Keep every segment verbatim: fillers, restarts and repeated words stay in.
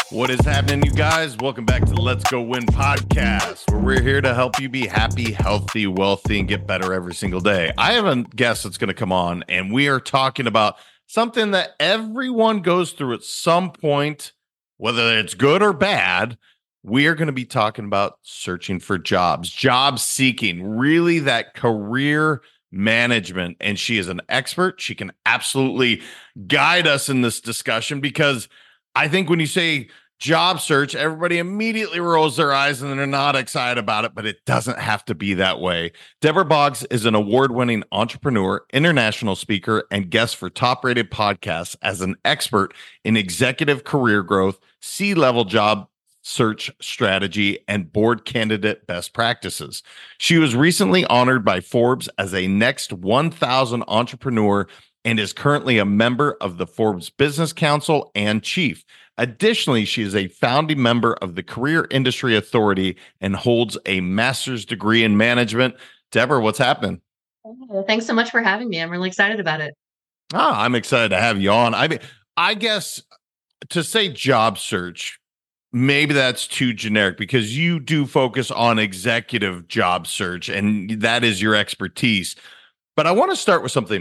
What is happening, you guys? Welcome back to the Let's Go Win podcast, where we're here to help you be happy, healthy, wealthy, and get better every single day. I have a guest that's going to come on, and we are talking about something that everyone goes through at some point, whether it's good or bad. We are going to be talking about searching for jobs, job seeking, really that career management. And she is an expert. She can absolutely guide us in this discussion because I think when you say job search, everybody immediately rolls their eyes and they're not excited about it, but it doesn't have to be that way. Deborah Boggs is an award-winning entrepreneur, international speaker, and guest for top-rated podcasts as an expert in executive career growth, C-level job search strategy, and board candidate best practices. She was recently honored by Forbes as a Next one thousand entrepreneur and is currently a member of the Forbes Business Council and Chief. Additionally, she is a founding member of the Career Industry Authority and holds a master's degree in management. Deborah, what's happening? Oh, thanks so much for having me. I'm really excited about it. Ah, I'm excited to have you on. I mean, I guess to say job search, maybe that's too generic because you do focus on executive job search and that is your expertise. But I want to start with something.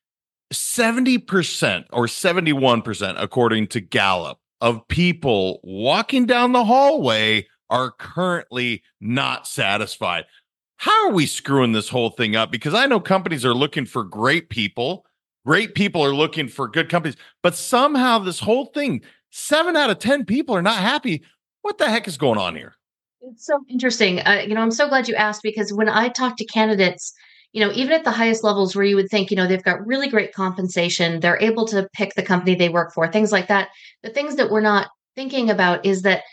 seventy percent or seventy-one percent, according to Gallup, of people walking down the hallway are currently not satisfied. How are we screwing this whole thing up? Because I know companies are looking for great people. Great people are looking for good companies. But somehow this whole thing, seven out of ten people are not happy. What the heck is going on here? It's so interesting. Uh, you know, I'm so glad you asked because when I talk to candidates, you know, even at the highest levels where you would think, you know, they've got really great compensation, they're able to pick the company they work for, things like that. The things that we're not thinking about is that,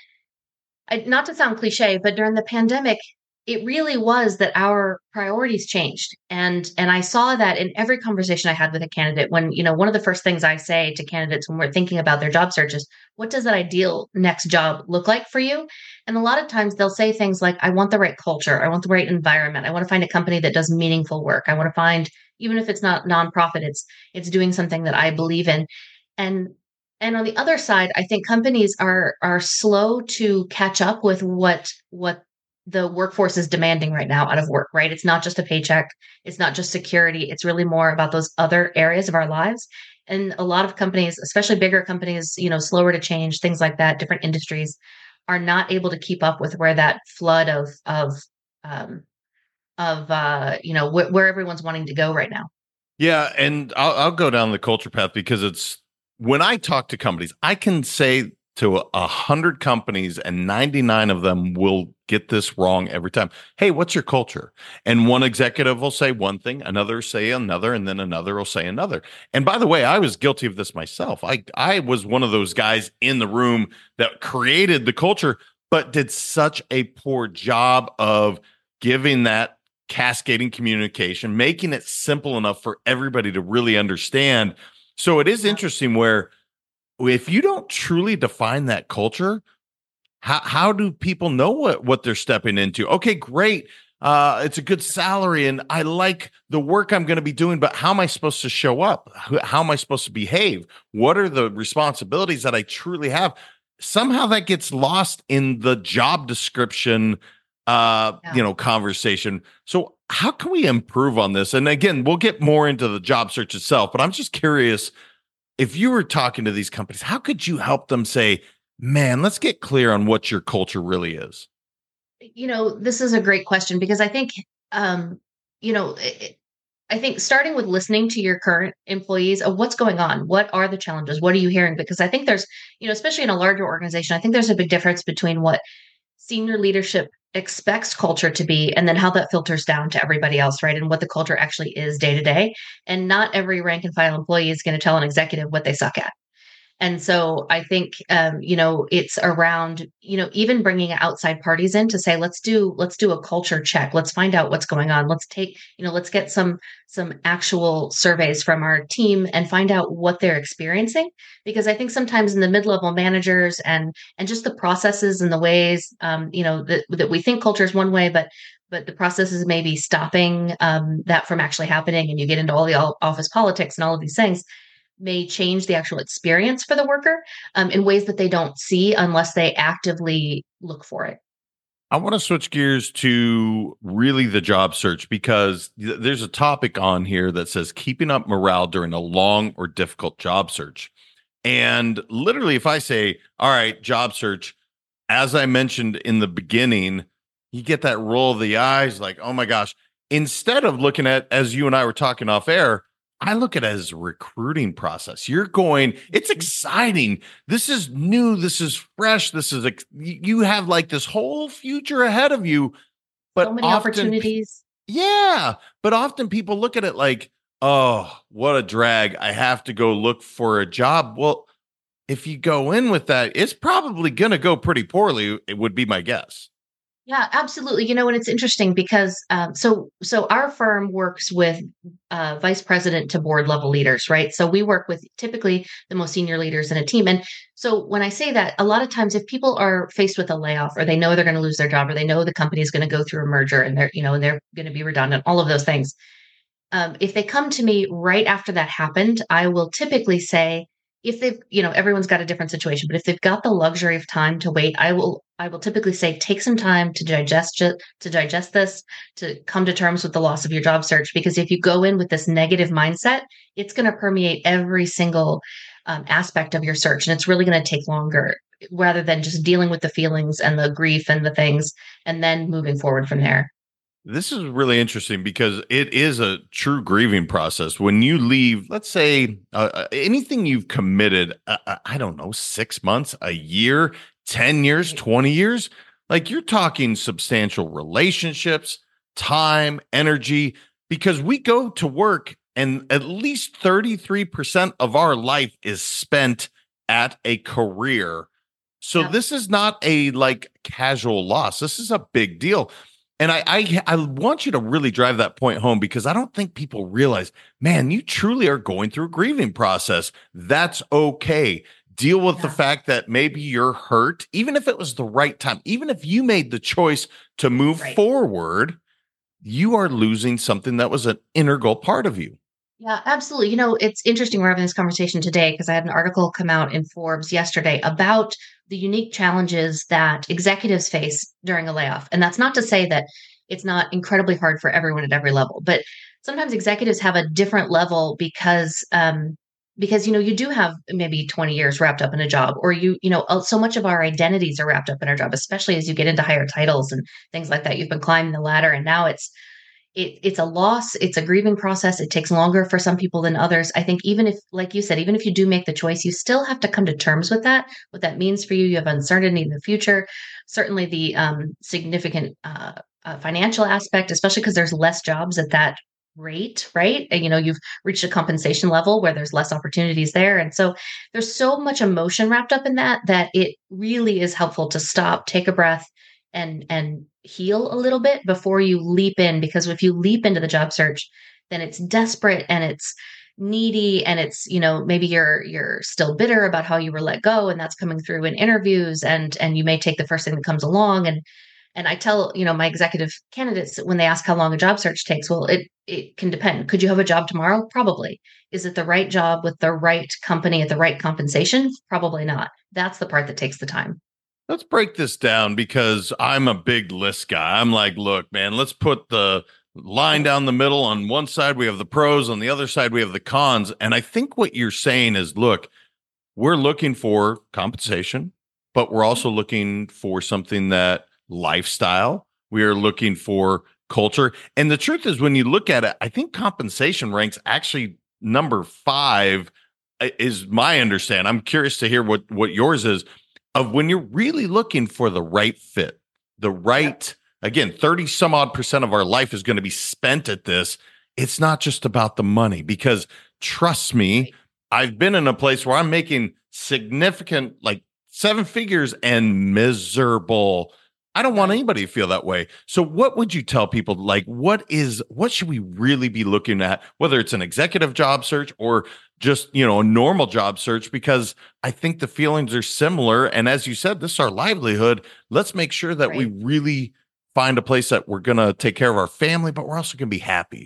I, not to sound cliche, but during the pandemic, it really was that our priorities changed. And and I saw that in every conversation I had with a candidate when, you know, one of the first things I say to candidates when we're thinking about their job search is, what does that ideal next job look like for you? And a lot of times they'll say things like, I want the right culture. I want the right environment. I want to find a company that does meaningful work. I want to find, even if it's not nonprofit, it's it's doing something that I believe in. And and on the other side, I think companies are are slow to catch up with what what the workforce is demanding right now out of work, right? It's not just a paycheck. It's not just security. It's really more about those other areas of our lives. And a lot of companies, especially bigger companies, you know, slower to change, things like that, different industries are not able to keep up with where that flood of, of, um, of, uh, you know, wh- where everyone's wanting to go right now. Yeah. And I'll, I'll go down the culture path because it's when I talk to companies, I can say to a hundred companies and ninety-nine of them will get this wrong every time. Hey, what's your culture? And one executive will say one thing, another say another, and then another will say another. And by the way, I was guilty of this myself. I, I was one of those guys in the room that created the culture, but did such a poor job of giving that cascading communication, making it simple enough for everybody to really understand. So it is interesting where if you don't truly define that culture, how how do people know what, what they're stepping into? Okay, great. Uh, it's a good salary and I like the work I'm going to be doing, but how am I supposed to show up? How, how am I supposed to behave? What are the responsibilities that I truly have? Somehow that gets lost in the job description, uh, Yeah. you know, conversation. So how can we improve on this? And again, we'll get more into the job search itself, but I'm just curious, if you were talking to these companies, how could you help them say, man, let's get clear on what your culture really is? You know, this is a great question because I think, um, you know, it, I think starting with listening to your current employees of what's going on, what are the challenges, what are you hearing? Because I think there's, you know, especially in a larger organization, I think there's a big difference between what senior leadership expects culture to be and then how that filters down to everybody else, right? And what the culture actually is day to day. And not every rank and file employee is going to tell an executive what they suck at. And so I think, um, you know, it's around, you know, even bringing outside parties in to say, let's do, let's do a culture check. Let's find out what's going on. Let's take, you know, let's get some, some actual surveys from our team and find out what they're experiencing. Because I think sometimes in the mid-level managers and, and just the processes and the ways, um, you know, that, that we think culture is one way, but but the processes may be stopping um, that from actually happening. And you get into all the office politics and all of these things. may change the actual experience for the worker um, in ways that they don't see unless they actively look for it. I want to switch gears to really the job search because th- there's a topic on here that says keeping up morale during a long or difficult job search. And literally, if I say, all right, job search, as I mentioned in the beginning, you get that roll of the eyes like, oh my gosh. Instead of looking at, as you and I were talking off air, I look at it as a recruiting process. You're going, it's exciting. This is new. This is fresh. This is, ex- you have like this whole future ahead of you. But So many often, opportunities. yeah. But often people look at it like, oh, what a drag. I have to go look for a job. Well, if you go in with that, it's probably going to go pretty poorly. It would be my guess. Yeah, absolutely. You know, and it's interesting because um, so so our firm works with uh, vice president to board level leaders, right? So we work with typically the most senior leaders in a team. And so when I say that, a lot of times if people are faced with a layoff or they know they're going to lose their job or they know the company is going to go through a merger and they're, you know, and they're going to be redundant, all of those things. Um, if they come to me right after that happened, I will typically say, if they've, you know, everyone's got a different situation, but if they've got the luxury of time to wait, I will, I will typically say, take some time to digest it, to digest this, to come to terms with the loss of your job search. Because if you go in with this negative mindset, it's going to permeate every single um, aspect of your search, and it's really going to take longer rather than just dealing with the feelings and the grief and the things, and then moving forward from there. This is really interesting because it is a true grieving process. When you leave, let's say uh, uh, anything you've committed, uh, uh, I don't know, six months, a year, ten years, twenty years, like you're talking substantial relationships, time, energy, because we go to work and at least thirty-three percent of our life is spent at a career. So Yeah. this is not a like casual loss. This is a big deal. And I, I I want you to really drive that point home because I don't think people realize, man, you truly are going through a grieving process. That's okay. Deal with the Yeah. fact that maybe you're hurt, even if it was the right time, even if you made the choice to move Right. forward, you are losing something that was an integral part of you. Yeah, absolutely. You know, it's interesting we're having this conversation today because I had an article come out in Forbes yesterday about the unique challenges that executives face during a layoff. And that's not to say that it's not incredibly hard for everyone at every level, but sometimes executives have a different level because um because you know you do have maybe twenty years wrapped up in a job, or you you know uh, so much of our identities are wrapped up in our job, especially as you get into higher titles and things like that. You've been climbing the ladder and now it's it, it's a loss. It's a grieving process. It takes longer for some people than others. I think even if, like you said, even if you do make the choice, you still have to come to terms with that, what that means for you. You have uncertainty in the future, certainly the um, significant uh, uh, financial aspect, especially because there's less jobs at that rate, right? And, you know, you've reached a compensation level where there's less opportunities there. And so there's so much emotion wrapped up in that, that it really is helpful to stop, take a breath, and and heal a little bit before you leap in, because if you leap into the job search, then it's desperate and it's needy, and it's, you know, maybe you're you're still bitter about how you were let go, and that's coming through in interviews, and and you may take the first thing that comes along. and and I tell, you know, my executive candidates when they ask how long a job search takes, well, it it can depend. Could you have a job tomorrow? Probably. Is it the right job with the right company at the right compensation? Probably not. That's the part that takes the time. Let's break this down because I'm a big list guy. I'm like, look, man, let's put the line down the middle. On one side, we have the pros. On the other side, we have the cons. And I think what you're saying is, look, we're looking for compensation, but we're also looking for something that lifestyle. We are looking for culture. And the truth is, when you look at it, I think compensation ranks actually number five, uh, is my understand. I'm curious to hear what, what yours is of when you're really looking for the right fit, the right, again, thirty some odd percent of our life is going to be spent at this. It's not just about the money, because trust me, I've been in a place where I'm making significant, like seven figures and miserable. I don't want Right. anybody to feel that way. So what would you tell people? Like, what is, what should we really be looking at, whether it's an executive job search or just, you know, a normal job search? Because I think the feelings are similar. And as you said, this is our livelihood. Let's make sure that we Right. really find a place that we're going to take care of our family, but we're also going to be happy.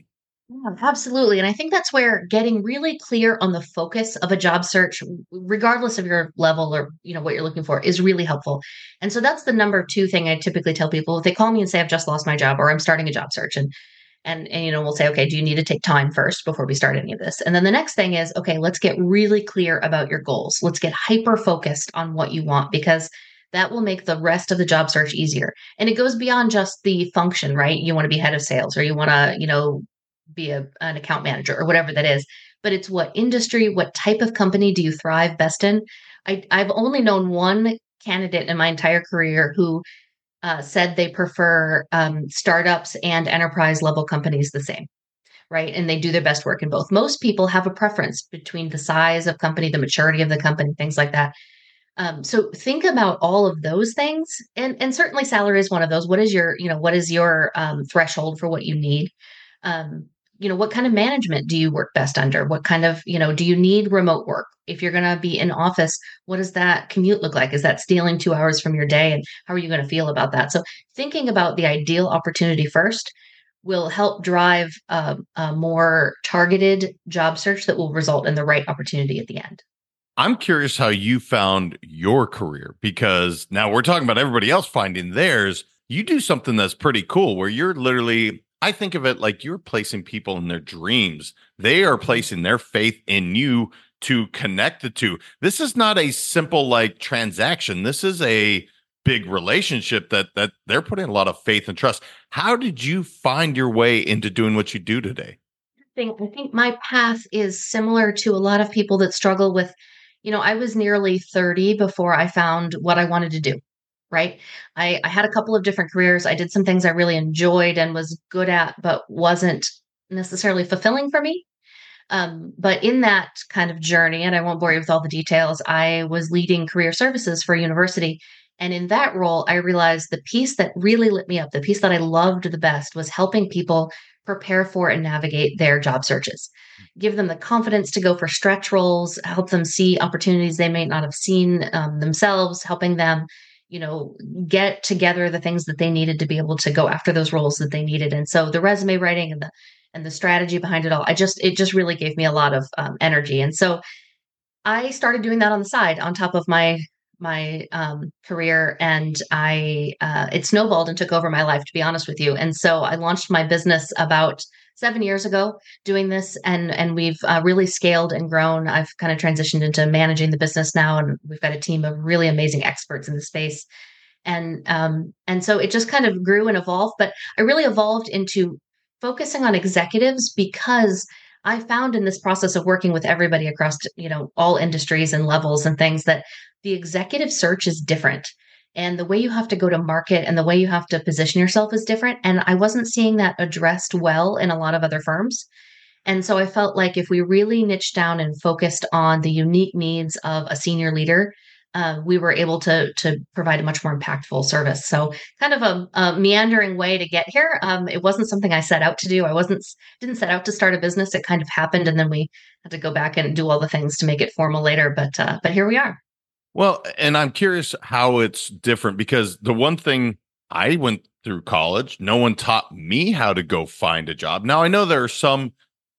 Yeah, absolutely. And I think that's where getting really clear on the focus of a job search, w- regardless of your level or you know what you're looking for, is really helpful. And so that's the number two thing I typically tell people. If they call me and say I've just lost my job or I'm starting a job search, and and and you know we'll say, okay, do you need to take time first before we start any of this? And then the next thing is, okay, let's get really clear about your goals. Let's get hyper focused on what you want because that will make the rest of the job search easier. And it goes beyond just the function, right? You want to be head of sales or you want to, you know, be a, an account manager or whatever that is. But it's what industry, what type of company do you thrive best in? I, I've only known one candidate in my entire career who uh, said they prefer um, startups and enterprise level companies the same, right? And they do their best work in both. Most people have a preference between the size of company, the maturity of the company, things like that. Um, so think about all of those things, and and certainly salary is one of those. What is your, you know, what is your um, threshold for what you need? Um, you know, what kind of management do you work best under? What kind of, you know, do you need remote work? If you're going to be in office, what does that commute look like? Is that stealing two hours from your day? And how are you going to feel about that? So thinking about the ideal opportunity first will help drive a, a more targeted job search that will result in the right opportunity at the end. I'm curious how you found your career because now we're talking about everybody else finding theirs. You do something that's pretty cool where you're literally, I think of it like you're placing people in their dreams. They are placing their faith in you to connect the two. This is not a simple like transaction. This is a big relationship that that they're putting a lot of faith and trust. How did you find your way into doing what you do today? think I think my path is similar to a lot of people that struggle with, you know, I was nearly thirty before I found what I wanted to do, right? I, I had a couple of different careers. I did some things I really enjoyed and was good at, but wasn't necessarily fulfilling for me. Um, but in that kind of journey, and I won't bore you with all the details, I was leading career services for a university. And in that role, I realized the piece that really lit me up, the piece that I loved the best was helping people prepare for and navigate their job searches, give them the confidence to go for stretch roles, help them see opportunities they may not have seen um, themselves, helping them, you know, get together the things that they needed to be able to go after those roles that they needed. And so the resume writing and the and the strategy behind it all, I just it just really gave me a lot of um, energy. And so I started doing that on the side on top of my my um, career, and I uh, it snowballed and took over my life, to be honest with you. And so I launched my business about seven years ago, doing this, and and we've uh, really scaled and grown. I've kind of transitioned into managing the business now, and we've got a team of really amazing experts in the space. And um, and so it just kind of grew and evolved. But I really evolved into focusing on executives because I found in this process of working with everybody across, you know, all industries and levels and things that the executive search is different. And the way you have to go to market and the way you have to position yourself is different. And I wasn't seeing that addressed well in a lot of other firms. And so I felt like if we really niched down and focused on the unique needs of a senior leader, uh, we were able to to provide a much more impactful service. So, kind of a, a meandering way to get here. Um, it wasn't something I set out to do. I wasn't didn't set out to start a business. It kind of happened, and then we had to go back and do all the things to make it formal later. But uh, but here we are. Well, and I'm curious how it's different because the one thing I went through college, no one taught me how to go find a job. Now, I know there are some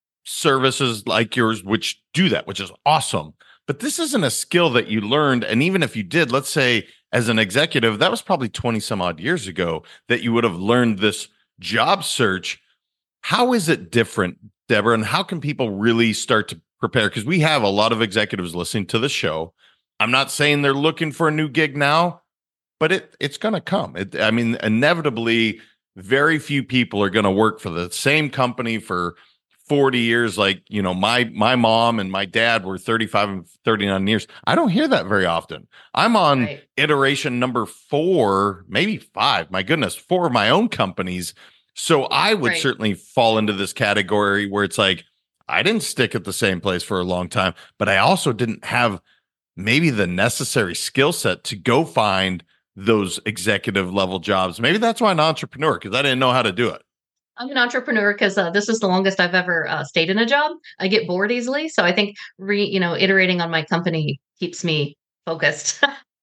services like yours which do that, which is awesome. But this isn't a skill that you learned. And even if you did, let's say as an executive, that was probably twenty some odd years ago that you would have learned this job search. How is it different, Deborah? And how can people really start to prepare? Because we have a lot of executives listening to the show. I'm not saying they're looking for a new gig now, but it it's going to come. It, I mean, inevitably, very few people are going to work for the same company for forty years. Like, you know, my my mom and my dad were thirty-five and thirty-nine years. I don't hear that very often. I'm on Right. iteration number four, maybe five. My goodness, four of my own companies. So I would Right. certainly fall into this category where it's like, I didn't stick at the same place for a long time, but I also didn't have maybe the necessary skill set to go find those executive level jobs. Maybe that's why I'm an entrepreneur because I didn't know how to do it. I'm an entrepreneur because uh, this is the longest I've ever uh, stayed in a job. I get bored easily, so I think re you know iterating on my company keeps me focused.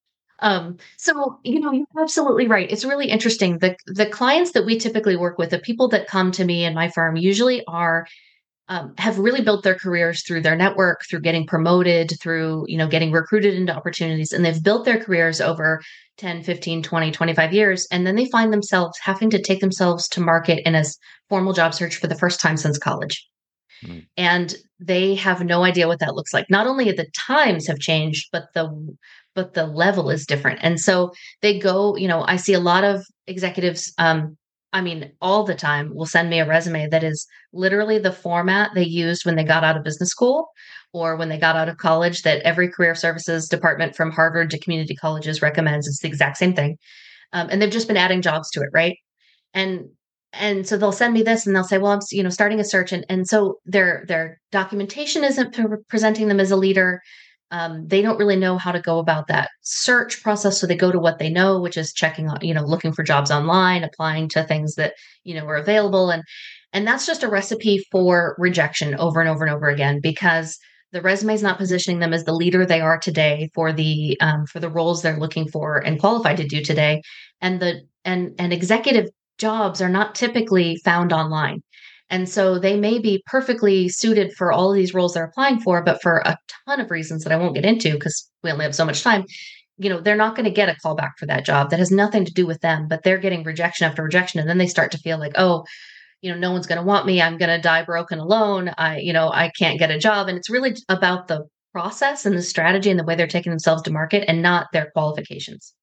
Um, so, you know, you're absolutely right. It's really interesting. The the clients that we typically work with, the people that come to me and my firm usually are um, have really built their careers through their network, through getting promoted, through, you know, getting recruited into opportunities. And they've built their careers over ten, fifteen, twenty, twenty-five years. And then they find themselves having to take themselves to market in a s- formal job search for the first time since college. Mm. And they have no idea what that looks like. Not only the times have changed, but the but the level is different. And so they go, you know, I see a lot of executives, um, I mean, all the time will send me a resume that is literally the format they used when they got out of business school or when they got out of college that every career services department from Harvard to community colleges recommends. It's the exact same thing. Um, and they've just been adding jobs to it, right? And and so they'll send me this and they'll say, well, I'm, you know, starting a search. And, and so their, their documentation isn't pre- presenting them as a leader. Um, they don't really know how to go about that search process. So they go to what they know, which is checking on, you know, looking for jobs online, applying to things that, you know, are available. And, and that's just a recipe for rejection over and over and over again, because the resume is not positioning them as the leader they are today for the, um, for the roles they're looking for and qualified to do today. And the, and, and executive jobs are not typically found online. And so they may be perfectly suited for all of these roles they're applying for, but for a ton of reasons that I won't get into because we only have so much time, you know, they're not going to get a call back for that job. That has nothing to do with them, but they're getting rejection after rejection. And then they start to feel like, oh, you know, no one's going to want me. I'm going to die broken alone. I, you know, I can't get a job. And it's really about the process and the strategy and the way they're taking themselves to market and not their qualifications.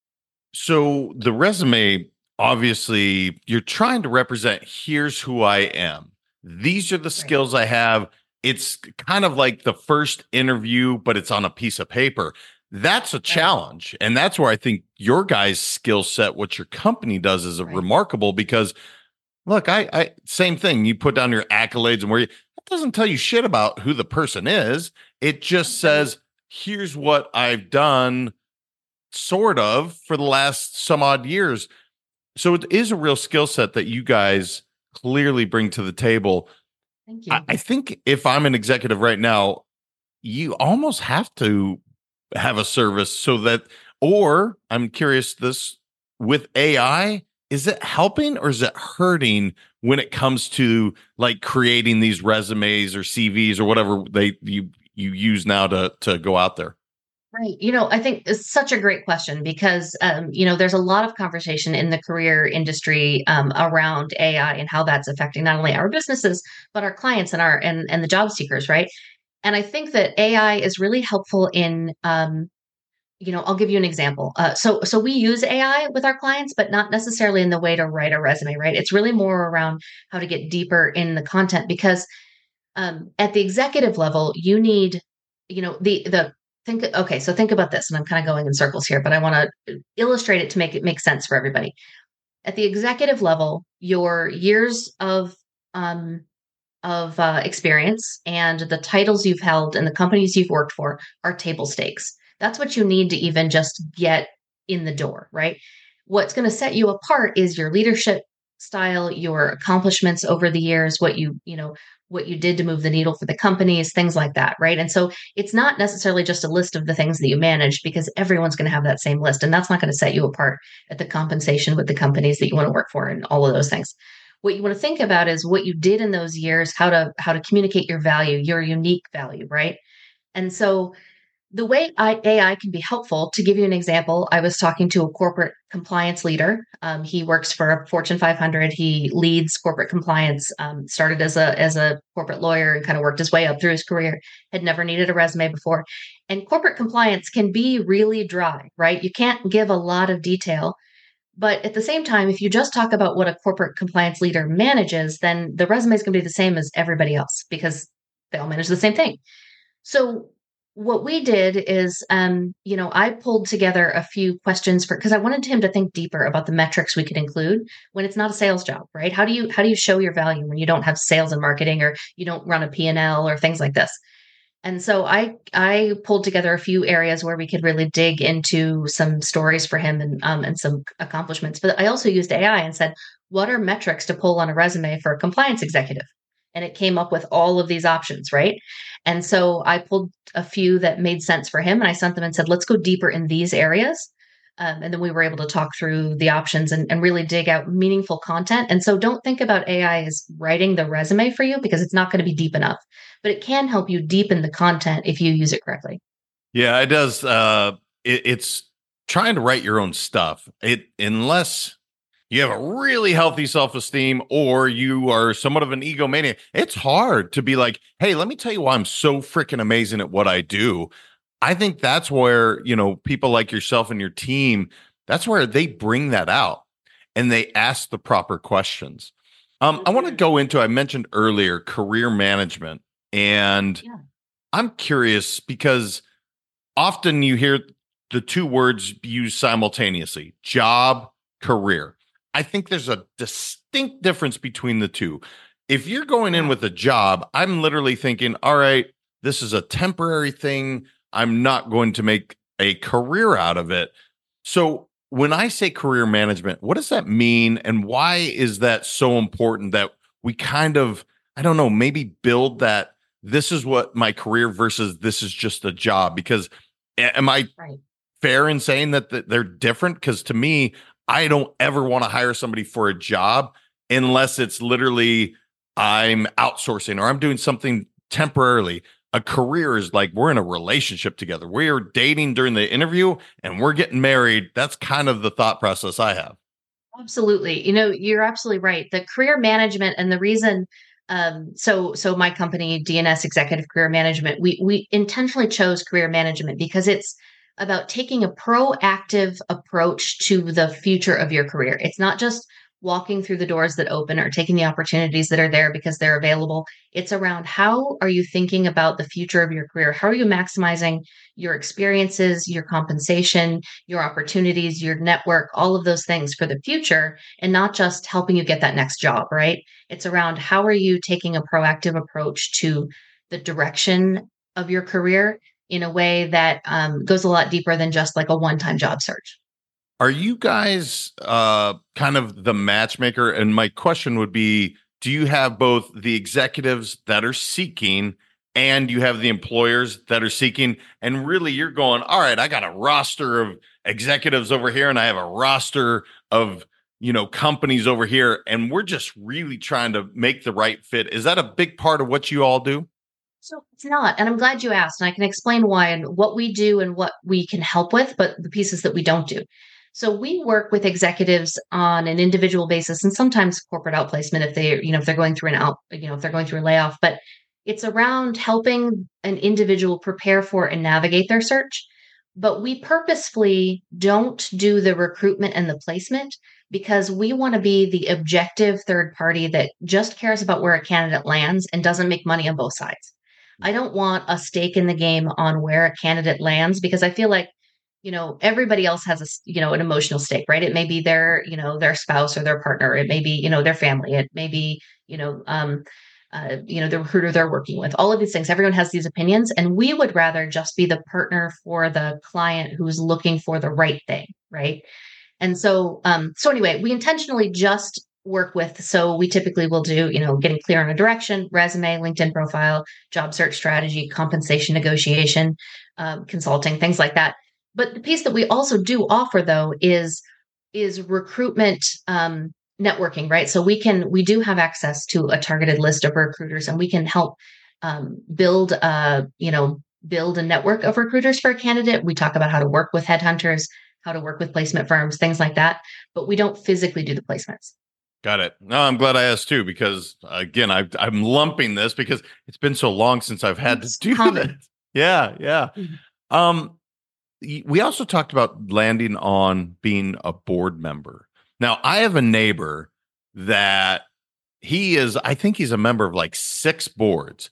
So the resume, obviously, you're trying to represent here's who I am. These are the Right. skills I have. It's kind of like the first interview, but it's on a piece of paper. That's a Right. challenge. And that's where I think your guys' skill set, what your company does, is Right. remarkable because look, I, I same thing. You put down your accolades and where you that doesn't tell you shit about who the person is. It just Right. says, here's what I've done sort of for the last some odd years. So it is a real skill set that you guys clearly bring to the table. Thank I, you. I think if I'm an executive right now, you almost have to have a service so that, or I'm curious this with A I, is it helping or is it hurting when it comes to like creating these resumes or C Vs or whatever they you you use now to to go out there? Right. You know, I think it's such a great question because, um, you know, there's a lot of conversation in the career industry um, around A I and how that's affecting not only our businesses, but our clients and our and, and the job seekers. Right. And I think that A I is really helpful in, um, you know, I'll give you an example. Uh, so, so we use A I with our clients, but not necessarily in the way to write a resume. Right. It's really more around how to get deeper in the content because um, at the executive level, you need, you know, the the think. Okay, so think about this, and I'm kind of going in circles here, but I want to illustrate it to make it make sense for everybody. At the executive level, your years of um, of uh, experience and the titles you've held and the companies you've worked for are table stakes. That's what you need to even just get in the door, right? What's going to set you apart is your leadership style, your accomplishments over the years, what you, you know, what you did to move the needle for the companies, things like that, right? And so it's not necessarily just a list of the things that you managed because everyone's going to have that same list and that's not going to set you apart at the compensation with the companies that you want to work for and all of those things. What you want to think about is what you did in those years, how to how to communicate your value, your unique value, right? And so the way I, A I can be helpful, to give you an example, I was talking to a corporate compliance leader. Um, he works for a Fortune five hundred. He leads corporate compliance. Um, started as a as a corporate lawyer and kind of worked his way up through his career. Had never needed a resume before. And corporate compliance can be really dry, right? You can't give a lot of detail. But at the same time, if you just talk about what a corporate compliance leader manages, then the resume is going to be the same as everybody else because they all manage the same thing. So what we did is, um, you know, I pulled together a few questions for because I wanted him to think deeper about the metrics we could include when it's not a sales job, right? How do you how do you show your value when you don't have sales and marketing or you don't run a P and L or things like this? And so I I pulled together a few areas where we could really dig into some stories for him and um, and some accomplishments. But I also used A I and said, what are metrics to pull on a resume for a compliance executive? And it came up with all of these options, right? And so I pulled a few that made sense for him and I sent them and said, let's go deeper in these areas. Um, and then we were able to talk through the options and, and really dig out meaningful content. And so don't think about A I as writing the resume for you because it's not going to be deep enough, but it can help you deepen the content if you use it correctly. Yeah, it does. Uh, it, it's trying to write your own stuff. It unless you have a really healthy self-esteem or you are somewhat of an egomaniac, it's hard to be like, hey, let me tell you why I'm so freaking amazing at what I do. I think that's where, you know, people like yourself and your team, that's where they bring that out and they ask the proper questions. Um, I want to go into, I mentioned earlier, career management. And Yeah. I'm curious because often you hear the two words used simultaneously, job, career. I think there's a distinct difference between the two. If you're going in Yeah. with a job, I'm literally thinking, all right, this is a temporary thing. I'm not going to make a career out of it. So when I say career management, what does that mean? And why is that so important that we kind of, I don't know, maybe build that this is what my career versus this is just a job? Because a- am I Right. fair in saying that th- they're different? Because to me, I don't ever want to hire somebody for a job unless it's literally I'm outsourcing or I'm doing something temporarily. A career is like we're in a relationship together. We are dating during the interview and we're getting married. That's kind of the thought process I have. Absolutely. You know, you're absolutely right. The career management and the reason um so so my company D N S Executive Career Management, we we intentionally chose career management because it's about taking a proactive approach to the future of your career. It's not just walking through the doors that open or taking the opportunities that are there because they're available. It's around how are you thinking about the future of your career? How are you maximizing your experiences, your compensation, your opportunities, your network, all of those things for the future, and not just helping you get that next job, right? It's around how are you taking a proactive approach to the direction of your career in a way that um, goes a lot deeper than just like a one time job search. Are you guys uh, kind of the matchmaker? And my question would be, do you have both the executives that are seeking and you have the employers that are seeking? And really you're going, all right, I got a roster of executives over here and I have a roster of, you know, companies over here. And we're just really trying to make the right fit. Is that a big part of what you all do? So it's not. And I'm glad you asked. And I can explain why and what we do and what we can help with, but the pieces that we don't do. So we work with executives on an individual basis and sometimes corporate outplacement if they, you know, if they're going through an out, you know, if they're going through a layoff, but it's around helping an individual prepare for and navigate their search. But we purposefully don't do the recruitment and the placement because we want to be the objective third party that just cares about where a candidate lands and doesn't make money on both sides. I don't want a stake in the game on where a candidate lands because I feel like, you know, everybody else has a, s- you know, an emotional stake, right? It may be their, you know, their spouse or their partner. It may be, you know, their family. It may be, you know, um, uh, you know, the recruiter they're working with. All of these things. Everyone has these opinions, and we would rather just be the partner for the client who's looking for the right thing, right? And so, um, so anyway, we intentionally just work with. So we typically will do, you know, getting clear on a direction, resume, LinkedIn profile, job search strategy, compensation negotiation, um, consulting, things like that. But the piece that we also do offer, though, is is recruitment um, networking, right? So we can we do have access to a targeted list of recruiters, and we can help um, build, uh, you know, build a network of recruiters for a candidate. We talk about how to work with headhunters, how to work with placement firms, things like that. But we don't physically do the placements. Got it. No, I'm glad I asked too, because again, I, I'm lumping this because it's been so long since I've had to It's do that. common. Yeah, yeah. Mhm. Um, y- we also talked about landing on being a board member. Now, I have a neighbor that he is, I think he's a member of like six boards.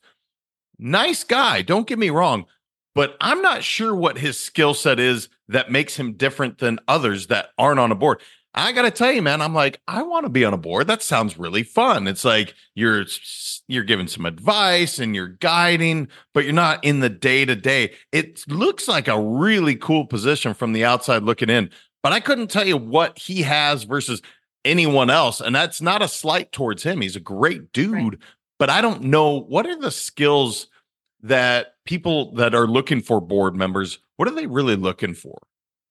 Nice guy, don't get me wrong, but I'm not sure what his skill set is that makes him different than others that aren't on a board. I got to tell you, man, I'm like, I want to be on a board. That sounds really fun. It's like you're you're giving some advice and you're guiding, but you're not in the day to day. It looks like a really cool position from the outside looking in, but I couldn't tell you what he has versus anyone else. And that's not a slight towards him. He's a great Right. dude, but I don't know what are the skills that people that are looking for board members, what are they really looking for?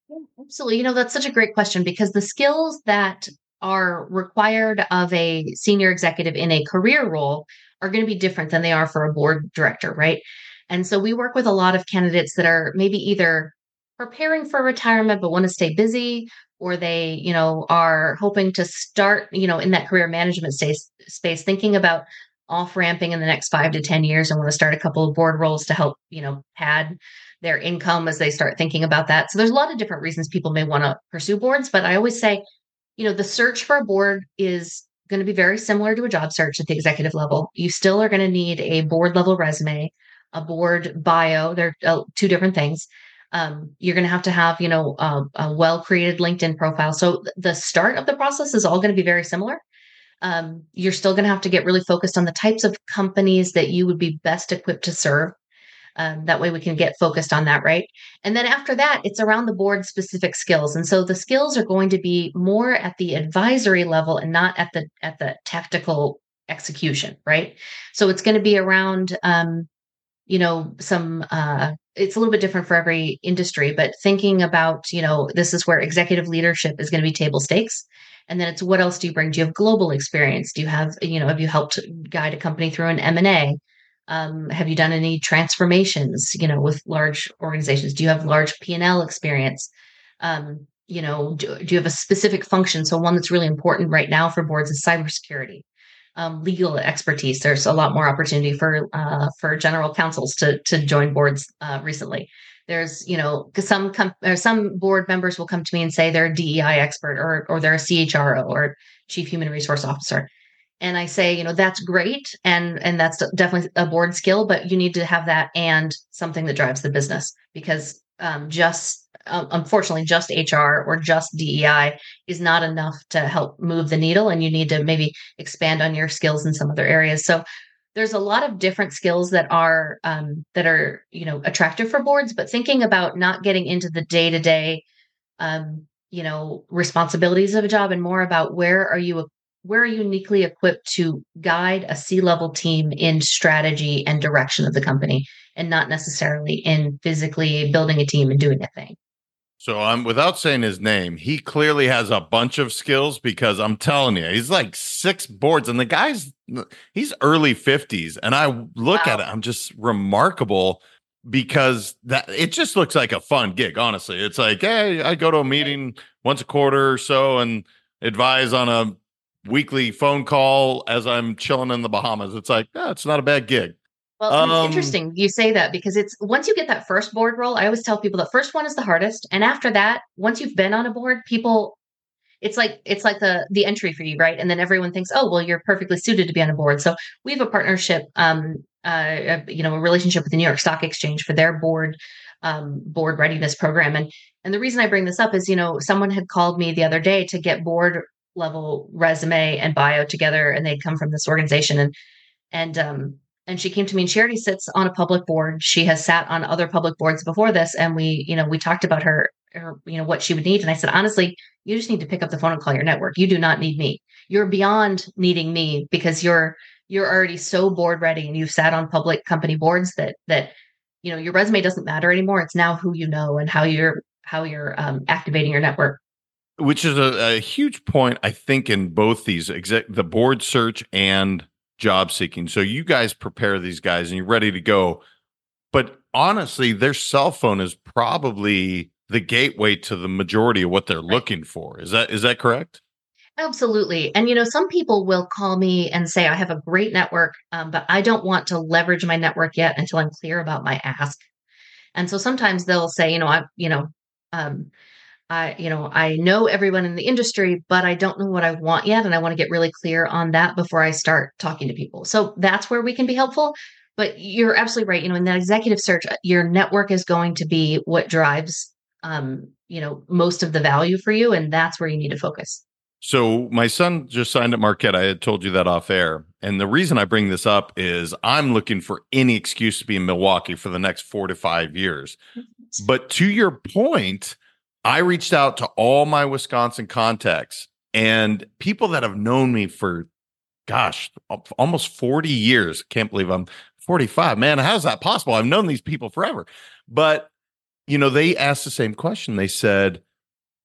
Absolutely. You know, that's such a great question because the skills that are required of a senior executive in a career role are going to be different than they are for a board director, right? And so we work with a lot of candidates that are maybe either preparing for retirement but want to stay busy, or they, you know, are hoping to start, you know, in that career management space, space thinking about off ramping in the next five to ten years and want to start a couple of board roles to help, you know, pad their income as they start thinking about that. So there's a lot of different reasons people may want to pursue boards, but I always say, you know, the search for a board is going to be very similar to a job search at the executive level. You still are going to need a board level resume, a board bio. They're uh, two different things. Um, you're going to have to have, you know, a, a well created LinkedIn profile. So th- the start of the process is all going to be very similar. Um, you're still going to have to get really focused on the types of companies that you would be best equipped to serve. Um, that way we can get focused on that, right? And then after that, it's around the board specific skills. And so the skills are going to be more at the advisory level and not at the at the tactical execution, right? So it's going to be around, um, you know, some. Uh, it's a little bit different for every industry, but thinking about, you know, this is where executive leadership is going to be table stakes. And then it's what else do you bring? Do you have global experience? Do you have, you know, have you helped guide a company through an M and A? Um, have you done any transformations, you know, with large organizations? Do you have large P and L experience? Um, you know, do, do you have a specific function? So one that's really important right now for boards is cybersecurity, um, legal expertise. There's a lot more opportunity for uh, for general counsels to to join boards uh, recently. There's, you know, because some com- or some board members will come to me and say they're a D E I expert or or they're a C H R O or chief human resource officer. And I say, you know, that's great. And, and that's definitely a board skill, but you need to have that and something that drives the business because um, just, um, unfortunately, just H R or just D E I is not enough to help move the needle. And you need to maybe expand on your skills in some other areas. So there's a lot of different skills that are, um, that are, you know, attractive for boards, but thinking about not getting into the day to day, um, you know, responsibilities of a job and more about where are you we're uniquely equipped to guide a C-level team in strategy and direction of the company and not necessarily in physically building a team and doing a thing. So I'm without saying his name, he clearly has a bunch of skills because I'm telling you, he's like six boards and the guy's he's early fifties. And I look Wow. at it, I'm just remarkable because that it just looks like a fun gig, honestly. It's like, hey, I go to a meeting once a quarter or so and advise on a weekly phone call as I'm chilling in the Bahamas. It's like, oh, it's not a bad gig. Well, and it's Um, interesting you say that because it's once you get that first board role, I always tell people the first one is the hardest. And after that, once you've been on a board, people it's like it's like the the entry fee, right? And then everyone thinks, oh, well, you're perfectly suited to be on a board. So we have a partnership, um, uh, you know, a relationship with the New York Stock Exchange for their board um, board readiness program. And and the reason I bring this up is, you know, someone had called me the other day to get board level resume and bio together, and they'd come from this organization, and and um, and she came to me, and she already sits on a public board. She has sat on other public boards before this, and we, you know, we talked about her, her, you know, what she would need. And I said, honestly, you just need to pick up the phone and call your network. You do not need me. You're beyond needing me because you're you're already so board ready, and you've sat on public company boards that that you know your resume doesn't matter anymore. It's now who you know and how you're how you're um, activating your network. which is a, a huge point, I think, in both these exec the board search and job seeking. So you guys prepare these guys and you're ready to go. But honestly, their cell phone is probably the gateway to the majority of what they're Right. looking for. Is that is that correct? Absolutely. And, you know, some people will call me and say, I have a great network, um, but I don't want to leverage my network yet until I'm clear about my ask. And so sometimes they'll say, you know, I, you know, um, I, you know, I know everyone in the industry, but I don't know what I want yet. And I want to get really clear on that before I start talking to people. So that's where we can be helpful. But you're absolutely right. You know, in that executive search, uh, your network is going to be what drives, um, you know, most of the value for you. And that's where you need to focus. So my son just signed at Marquette. I had told you that off air. And the reason I bring this up is I'm looking for any excuse to be in Milwaukee for the next four to five years. But to your point, I reached out to all my Wisconsin contacts and people that have known me for, gosh, almost forty years. Can't believe I'm forty-five. Man, how's that possible? I've known these people forever. But, you know, they asked the same question. They said,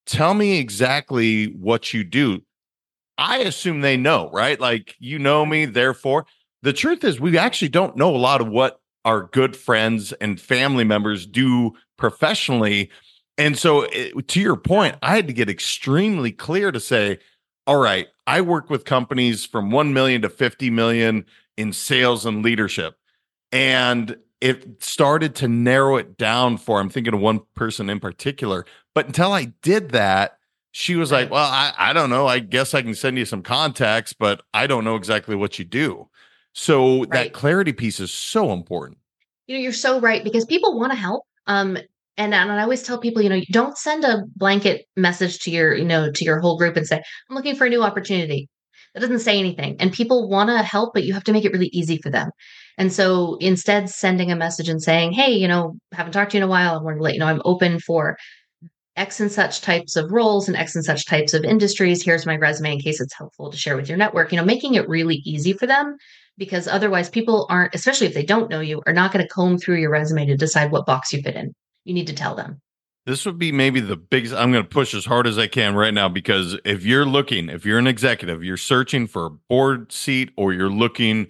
tell me exactly what you do. I assume they know, right? Like, you know me, therefore. The truth is, we actually don't know a lot of what our good friends and family members do professionally. And so, it, to your point, I had to get extremely clear to say, all right, I work with companies from one million to fifty million in sales and leadership. And it started to narrow it down for, I'm thinking of one person in particular. But until I did that, she was like, Right. well, I, I don't know. I guess I can send you some contacts, but I don't know exactly what you do. So that Right. clarity piece is so important. You know, you're so right because people want to help. Um, and, and I always tell people, you know, don't send a blanket message to your, you know, to your whole group and say, I'm looking for a new opportunity. That doesn't say anything. And people want to help, but you have to make it really easy for them. And so instead, sending a message and saying, hey, you know, haven't talked to you in a while. I want to let you know I'm open for X and such types of roles and X and such types of industries. Here's my resume in case it's helpful to share with your network, you know, making it really easy for them because otherwise people aren't, especially if they don't know you, are not going to comb through your resume to decide what box you fit in. You need to tell them. This would be maybe the biggest. I'm going to push as hard as I can right now because if you're looking, if you're an executive, you're searching for a board seat or you're looking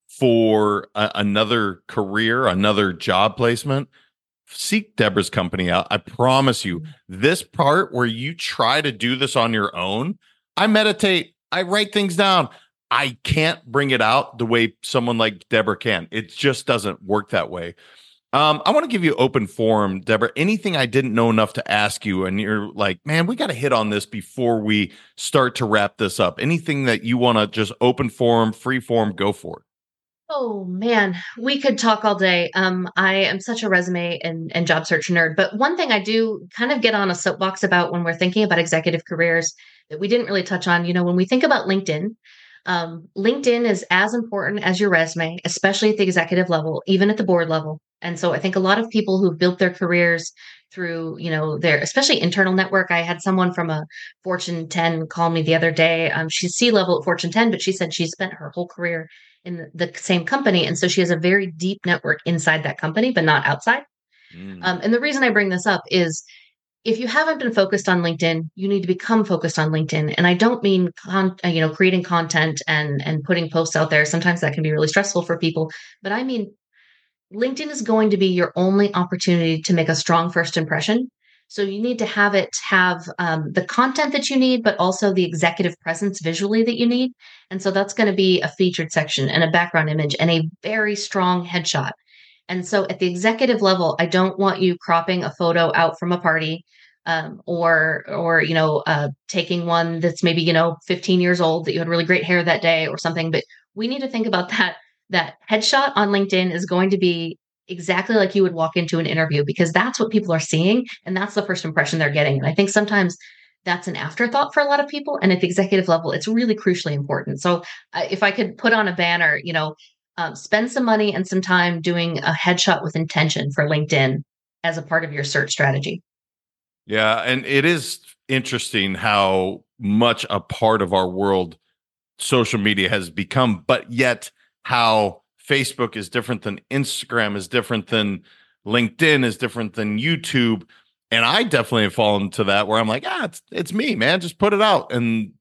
for a, another career, another job placement, seek Deborah's company out. I promise you, this part where you try to do this on your own, I meditate, I write things down. I can't bring it out the way someone like Deborah can. It just doesn't work that way. Um, I want to give you open forum, Deborah. Anything I didn't know enough to ask you, and you're like, man, we got to hit on this before we start to wrap this up. Anything that you want to just open forum, free form, go for it. Oh man, we could talk all day. Um, I am such a resume and, and job search nerd, but one thing I do kind of get on a soapbox about when we're thinking about executive careers that we didn't really touch on, you know, when we think about LinkedIn, um, LinkedIn is as important as your resume, especially at the executive level, even at the board level. And so I think a lot of people who've built their careers through, you know, their especially internal network. I had someone from a Fortune ten call me the other day. Um, she's C level at Fortune ten, but she said she spent her whole career in the same company. And so she has a very deep network inside that company, but not outside. Mm. Um, and the reason I bring this up is if you haven't been focused on LinkedIn, you need to become focused on LinkedIn. And I don't mean, con- uh, you know, creating content and, and putting posts out there. Sometimes that can be really stressful for people, but I mean, LinkedIn is going to be your only opportunity to make a strong first impression. So you need to have it have um, the content that you need, but also the executive presence visually that you need. And so that's going to be a featured section and a background image and a very strong headshot. And so at the executive level, I don't want you cropping a photo out from a party um, or, or, you know, uh, taking one that's maybe, you know, fifteen years old that you had really great hair that day or something. But we need to think about that. That headshot on LinkedIn is going to be exactly like you would walk into an interview because that's what people are seeing. And that's the first impression they're getting. And I think sometimes that's an afterthought for a lot of people. And at the executive level, it's really crucially important. So uh, if I could put on a banner, you know, um, spend some money and some time doing a headshot with intention for LinkedIn as a part of your search strategy. Yeah, and it is interesting how much a part of our world social media has become, but yet how Facebook is different than Instagram, is different than LinkedIn, is different than YouTube. And I definitely have fallen to that where I'm like, ah, it's it's me, man. Just put it out. And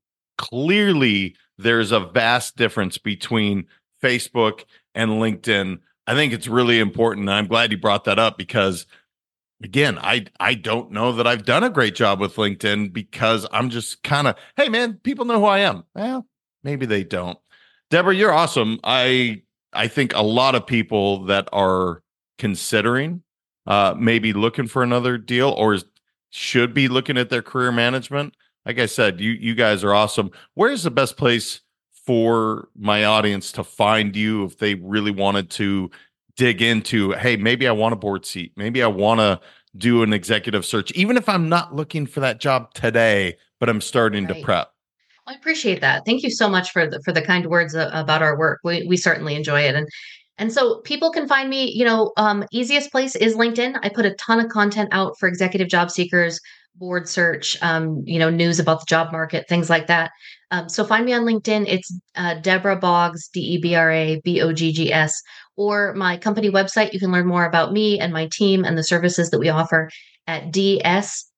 clearly there's a vast difference between Facebook and LinkedIn. I think it's really important. And I'm glad you brought that up because again, I I don't know that I've done a great job with LinkedIn because I'm just kind of, hey man, people know who I am. Well, maybe they don't. Deborah, you're awesome. I I think a lot of people that are considering uh maybe looking for another deal or is, should be looking at their career management. Like I said, you you guys are awesome. Where's the best place for my audience to find you if they really wanted to dig into, hey, maybe I want a board seat. Maybe I want to do an executive search, even if I'm not looking for that job today, but I'm starting to Right. prep. I appreciate that. Thank you so much for the for the kind words uh, about our work. We we certainly enjoy it, and and so people can find me. You know, um, easiest place is LinkedIn. I put a ton of content out for executive job seekers, board search, um, you know, news about the job market, things like that. Um, so find me on LinkedIn. It's uh, Deborah Boggs, D E B R A B O G G S, or my company website. You can learn more about me and my team and the services that we offer at D S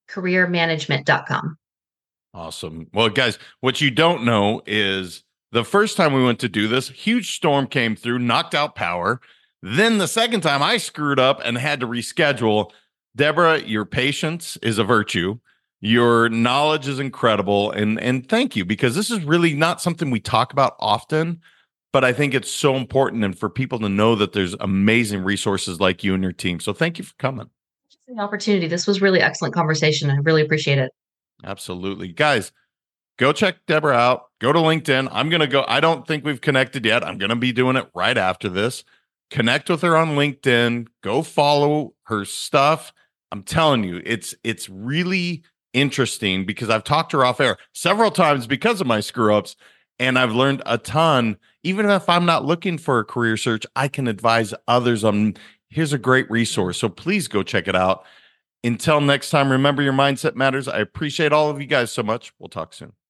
career management dot com. Awesome. Well, guys, what you don't know is the first time we went to do this, huge storm came through, knocked out power. Then the second time I screwed up and had to reschedule. Deborah, your patience is a virtue. Your knowledge is incredible. And, and thank you, because this is really not something we talk about often, but I think it's so important and for people to know that there's amazing resources like you and your team. So thank you for coming. The opportunity. This was really excellent conversation. I really appreciate it. Absolutely. Guys, go check Deborah out. Go to LinkedIn. I'm going to go. I don't think we've connected yet. I'm going to be doing it right after this. Connect with her on LinkedIn. Go follow her stuff. I'm telling you, it's it's really interesting because I've talked to her off air several times because of my screw ups, and I've learned a ton. Even if I'm not looking for a career search, I can advise others on here's a great resource. So please go check it out. Until next time, remember your mindset matters. I appreciate all of you guys so much. We'll talk soon.